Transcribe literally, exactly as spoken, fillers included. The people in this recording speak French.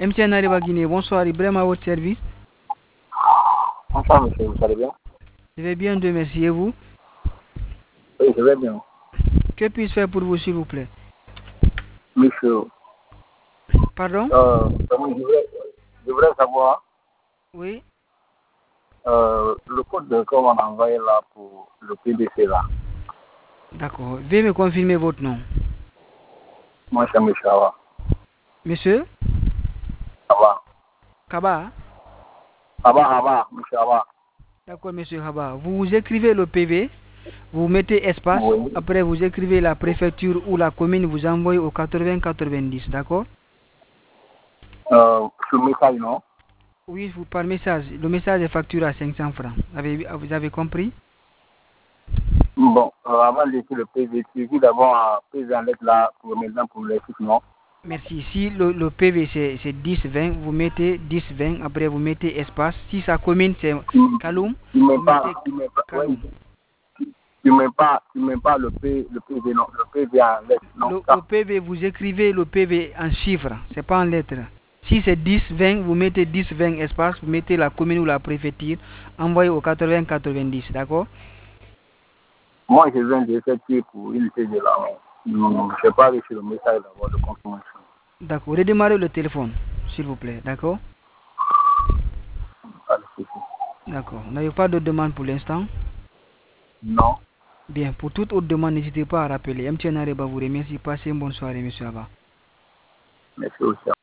M T N Areba Guinée, bonsoir, Ibrahim à votre service. Bonsoir monsieur, vous allez bien? Je vais bien, Dieu merci, et vous? Oui, je vais bien. Que puis-je faire pour vous, s'il vous plaît? Monsieur, Pardon? euh, je, voudrais, je voudrais savoir Oui. euh, le code de qu'on a envoyé là pour le P D C là. D'accord. Veuillez me confirmer votre nom. Moi, c'est monsieur Awa. Monsieur? Awa. Kaba? Awa, Awa, monsieur Awa. D'accord, monsieur Kaba. Vous écrivez le P V, vous mettez espace, Oui. après vous écrivez la préfecture ou la commune, vous envoyez au quatre-vingts quatre-vingt-dix, d'accord? Euh, ce message, non? Oui, vous, par message. Le message est facturé à cinq cents francs. Avez, vous avez compris? Bon, euh, avant d'écrire le P V, tu dis d'abord un P V en lettre là, pour maintenant pour les chiffres, non? Merci. Si le, le P V c'est dix vingt, vous mettez dix vingt, après vous mettez espace. Si sa commune c'est Kaloum, Tu ne mets vous pas, mettez tu mets pas, ouais, Kaloum. tu mets pas, tu mets pas le, P, le P V, non, le P V en lettre, non? Le, Ça. le P V, vous écrivez le P V en chiffres, c'est pas en lettres. Si c'est dix vingt, vous mettez dix vingt espace, vous mettez la commune ou la préfecture, envoyez au quatre-vingts quatre-vingt-dix, d'accord? Moi, je viens de faire pour une P V là. Non, je n'ai pas reçu le message d'abord de confirmation. D'accord. Redémarrez le téléphone, s'il vous plaît, d'accord? Pas de souci. D'accord. Vous n'avez pas de demande pour l'instant? Non. Bien. Pour toute autre demande, n'hésitez pas à rappeler. M T N Areba vous remercie. Passez une bonne soirée, monsieur Abba. Merci aussi.